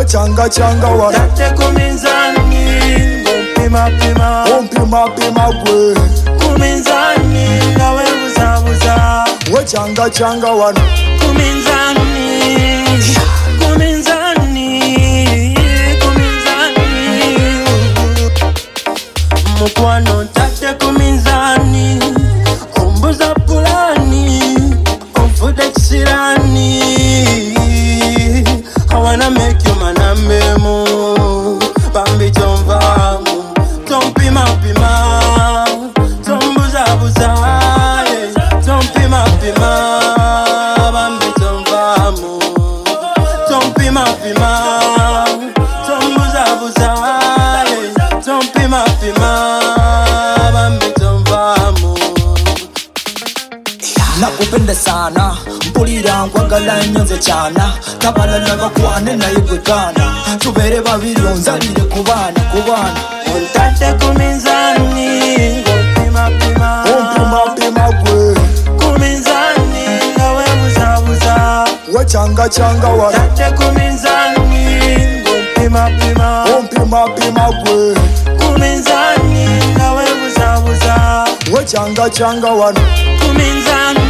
wechanga changa wana tate kuminzani ngompima pima umpima pima gwe kuminzani ngawe buzabuza wechanga changa wana kuminzani mukwano tate kuminzani ombuza pulani omfude kisirani I wanna make you my namemu bambi tomvamu tompima pima tombuza buza tompima pima bambi tomvamu tompima pima tombuza buza tompima pima bambi tomvamu nakupenda sana mpulira nkwagala nyonze cyana tabalala bakwane naye gwekana tubere babiri onzalire kubana ontate kuminzani ngompima pima umpima gwe kuminzani ngawe buzabuza wechanga changa wana tate kuminzani ngompima pima gwe kuminzani ngawe buzabuza wechanga changa wana kuminzani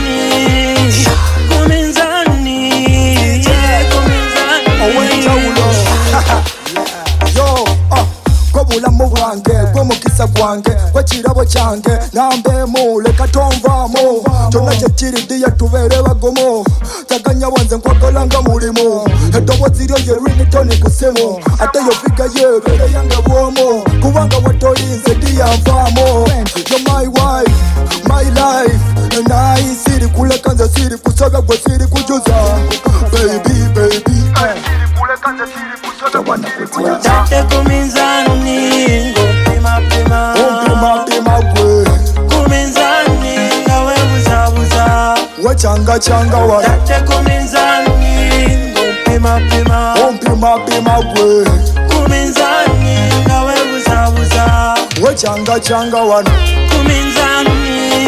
yo kwobulamu bwange gwomukisa gwange kwekirabo kyange nambemu leka tonvaamu kyonna kyekiridi yatubere bagomo taganya wanze nkwagala nga mulimu eddobozi lyo ye ringtone ku simu ate yo figa yebere yange bwomo kubanga watolinze diyanvaamu yo my wife my life nayi siri kuleka nze siri kusoga gwe siri kujuza baby tate kuminzani ngompima pima gwe kuminzani ngawe buzabuza wechanga changa wana tate kuminzani ngompima pima gwe kuminzani ngawe buzabuza wechanga changa wana kuminzani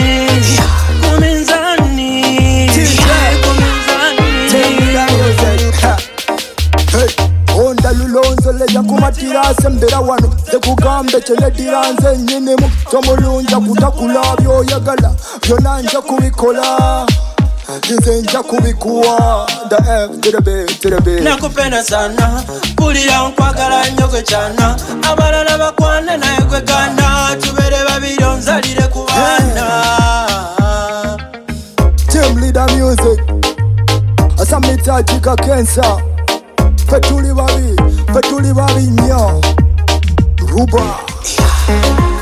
onda lulonzole yakumatirase mbera wano ekugambe kyenediranze nyinimu tomulunja kutakula byoyagala byona nja kubikola nze nja kubikuwa the F to the B nakupenda sana pulira nkwagala nnyo gwe cyana abalala bakwane naye gwe gana tubere babiri onzalire ku baana Team Leader Music asamita chika kensa fetuli babi nnyo ruba